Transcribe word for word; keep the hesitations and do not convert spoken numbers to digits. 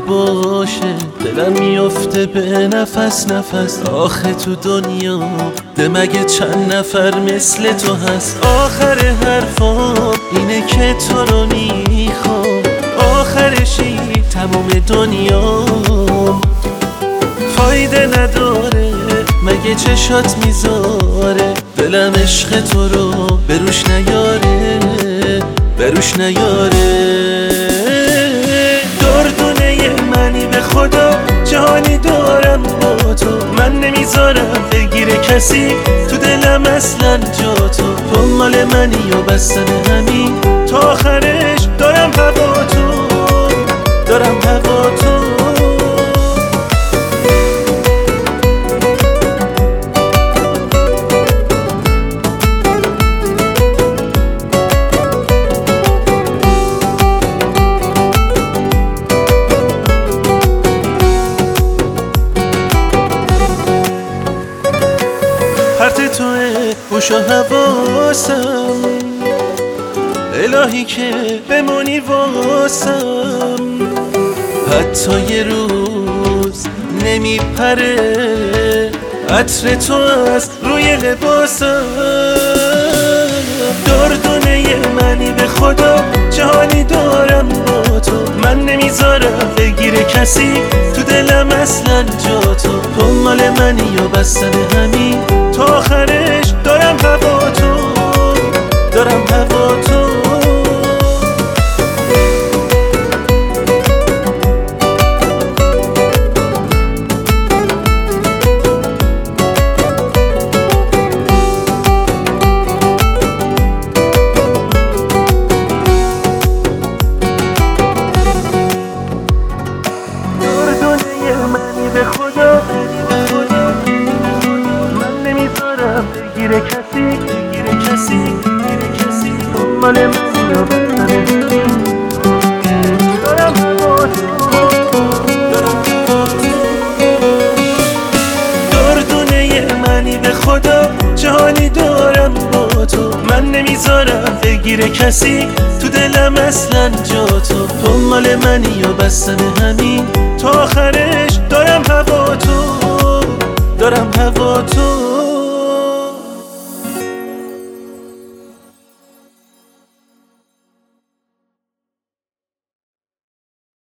باشه، دلم میفته به نفس نفس. آخه تو دنیا ده مگه چند نفر مثل تو هست؟ آخر حرفام اینه که تو رو میخوام، آخرشی تمام دنیام. فایده نداره مگه چشات میذاره، دلم عشق تو رو بروش نیاره، بروش نیاره. دردونه منی به خدا، جهانی دارم با تو. من نمیذارم بگیره کسی تو دلم اصلا جا تو. تو مال منی و بستن همین تا آخرش دارم هوا تو، دارم هوا تو. پرت توه گوش و حواسم، الهی که بمونی واسم. حتی یه روز نمیپره عطر تو از روی لباسم. دردونه منی به خدا، جهانی دارم با تو. من نمیذارم بگیره کسی تو دلم اصلا جا تو. تو مال منی و بستن همین تا آخرش دارم هوا تو، دارم هوا تو. به خدا من نمیذارم بگیره کسی، بگیره کسی، بگیره کسی. تو مال منی و بستن دارم هوا تو، دارم هوا تو. دردونه منی به خدا، جهانی دارم با تو. من نمیذارم بگیره کسی تو دلم اصلا جا تو. تو مال منی و بستن همین تا آخرش دارم هوا تو، دارم هوا تو.